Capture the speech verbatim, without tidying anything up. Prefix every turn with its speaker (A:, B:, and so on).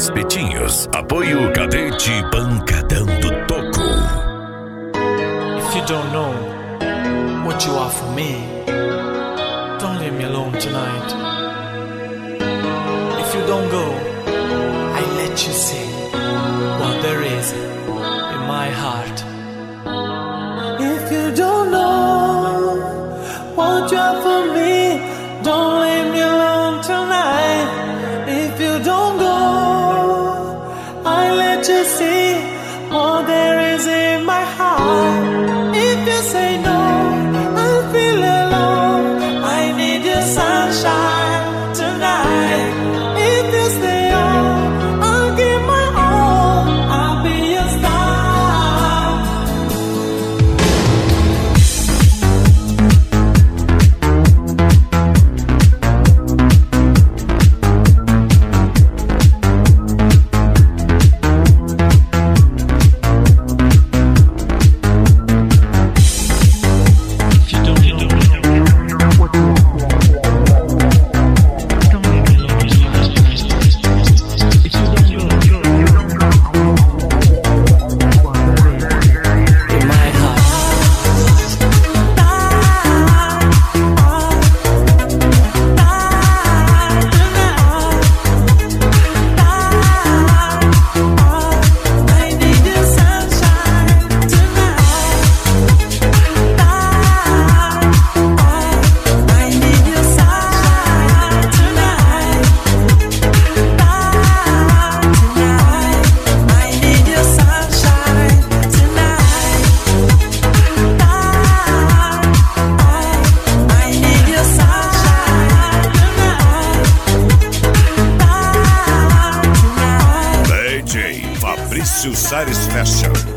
A: Espetinhos. Apoio Cadete Pancadão do Toco.
B: If you don't know what you are for me, don't leave me alone tonight. If you don't go, I let you see what there is in my heart. If you don't know what you are for me, don't leave me alone tonight. If you don't go, I let you see what there is in my heart. If you say no, I feel alone. I need your sunshine tonight. If you stay on, I'll give my all. I'll be your star.
A: Fabrício Sares Fashion.